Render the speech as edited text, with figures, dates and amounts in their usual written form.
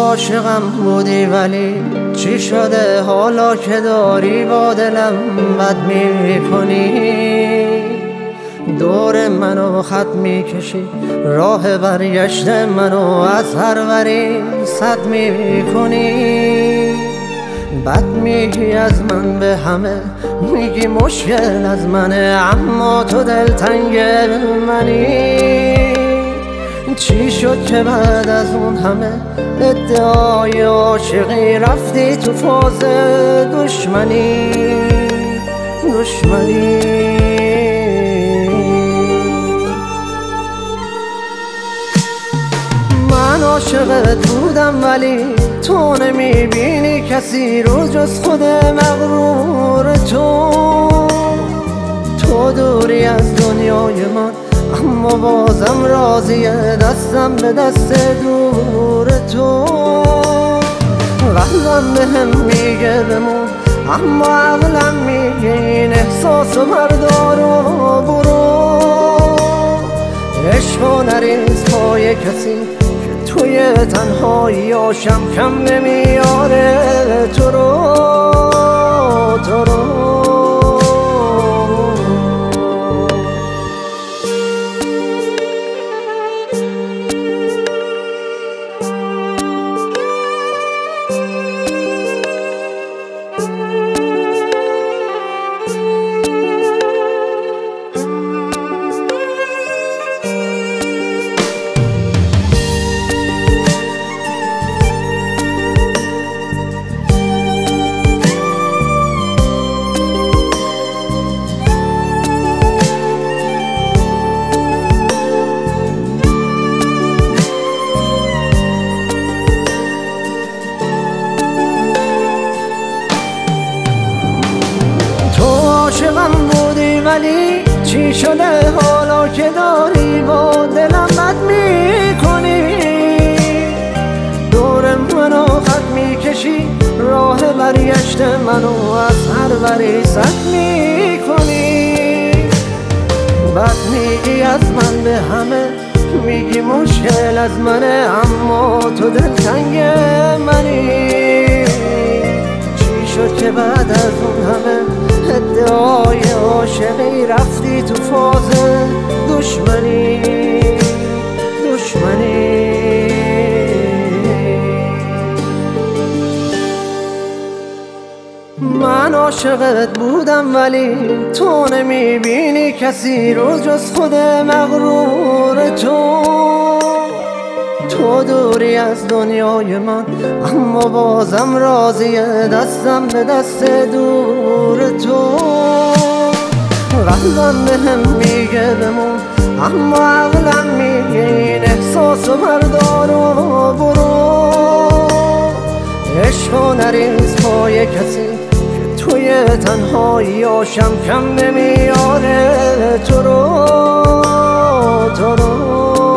عاشقم بودی ولی چی شده حالا که داری با دلم بد میکنی؟ دور منو خط میکشی، راه برگشت منو از هر وری صد میکنی. بد میگی از من به همه، میگی مشکل از منه، اما تو دلتنگ منی. چی شد که بعد از اون همه ادعای عاشقی رفتی تو فاز دشمنی؟ من عاشقت بودم ولی تو نمیبینی کسی رو جز خود مغرور تو دوری از دنیای من، اما بازم راضیه دستم به دست دور تو. قلبم بهم میگه بمون، اما عقلم میگه این احساسو بردار و برو. عشقو نریز پای کسی که توی تنهایی آشم کم نمیاره تو رو. عاشقم بودی ولی چی شده حالا که داری با دلم بد میکنی؟ دور منو خط میکشی، راه برگشت منو از هر وری صد میکنی. بد میگی از من به همه، میگی مشکل از منه، اما تو دلتنگ منی. چی شد که بعد از اون همه ادعای عاشقی رفتی تو فاز دشمنی؟ من عاشقت بودم ولی تو نمیبینی کسی رو جز خود مغرور تو دوری از دنیای من، اما بازم راضیه دستم به دست دور تو. قلبم بهم میگه بمون، اما عقلم میگه این احساسو بردار و برو. عشقو نریز پای کسی که توی تنهایی آشم کم نمیاره تو رو.